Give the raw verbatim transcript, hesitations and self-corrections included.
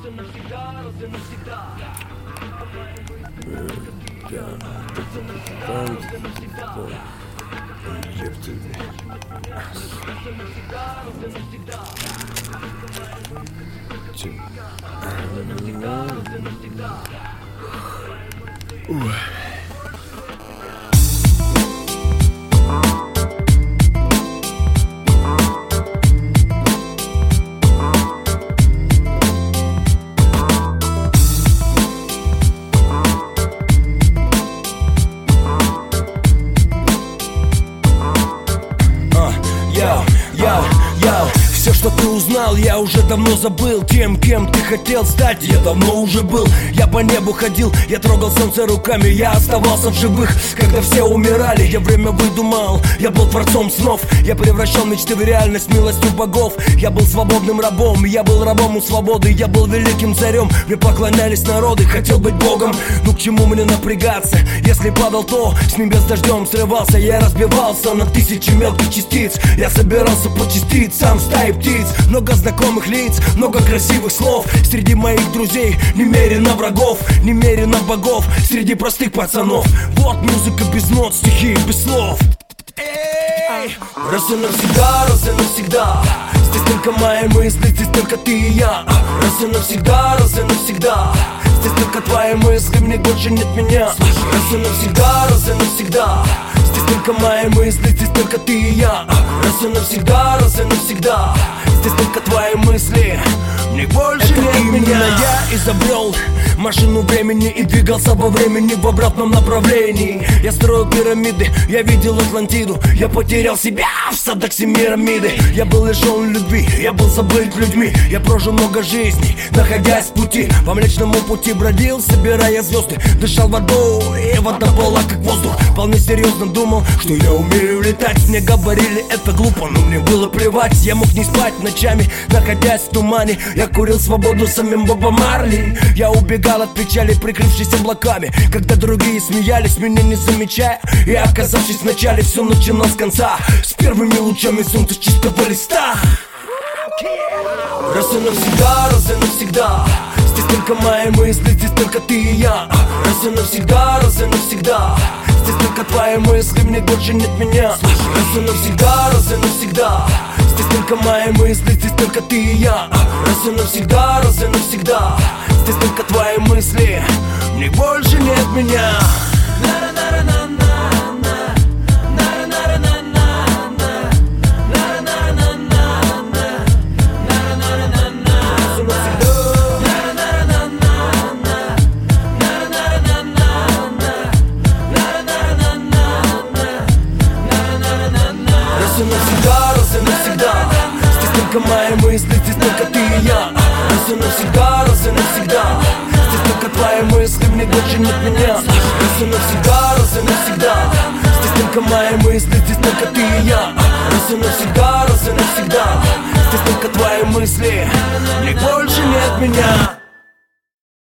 Все, что ты узнал, я уже давно забыл. Тем, кем ты хотел стать, я давно уже был. Я по небу ходил, я трогал солнце руками. Я оставался в живых, когда все умирали. Я время выдумал, я был творцом снов. Я превращал мечты в реальность милостью богов. Я был свободным рабом, я был рабом у свободы. Я был великим царем, мне поклонялись народы. Хотел быть богом, ну к чему мне напрягаться? Если падал, то с небес дождем срывался. Я разбивался на тысячи мелких частиц. Я собирался по частицам стаи птиц. Много знакомых лиц, много красивых слов. Среди моих друзей немерено врагов, немерено богов. Среди простых пацанов. Вот музыка без нот, стихи без слов. Эй! Раз и навсегда, раз и навсегда. Здесь только мои мысли, здесь только ты и я. Раз и навсегда, раз и навсегда. Здесь только твои мысли, мне больше нет меня. Раз и навсегда, раз и навсегда. Здесь только мои мысли, здесь только ты и я. Раз и навсегда, раз и навсегда. Здесь только твои мысли, мне больше это нет именно меня. Я изобрел машину времени и двигался во времени в обратном направлении. Я строил пирамиды, я видел Атлантиду. Я потерял себя в садах Семирамиды. Я был лишен любви, я был забыт людьми. Я прожил много жизней, находясь в пути. По млечному пути бродил, собирая звезды. Дышал водой, и вода была как воздух. Вполне серьезно думал, что я умею летать. Мне говорили, это глупо, но мне было плевать. Я мог не спать ночами, находясь в тумане. Я курил свободу самим Бобом Марли. Я убегал от печали, прикрывшись облаками. Когда другие смеялись, меня не замечая. И оказавшись в начале, все начиналось с конца. С первыми лучами солнца чистого листа. Раз и навсегда, раз и навсегда. Здесь только мои мысли, здесь только ты и я. Раз и навсегда, раз и навсегда. Здесь только твои мысли, мне больше нет меня. Раз и навсегда, раз и навсегда. Здесь только мои мысли, здесь только ты и я. Раз и навсегда, раз и навсегда. Здесь только твои мысли, мне больше нет меня. Раз и навсегда, раз и навсегда. Здесь только мои мысли, здесь только ты и я. Раз и навсегда, раз и навсегда. Здесь только твои мысли, мне больше нет меня. Раз и навсегда, раз и навсегда. Здесь только мои мысли, здесь только ты и я. Раз и навсегда, раз и навсегда. Здесь только твои мысли, мне больше нет меня.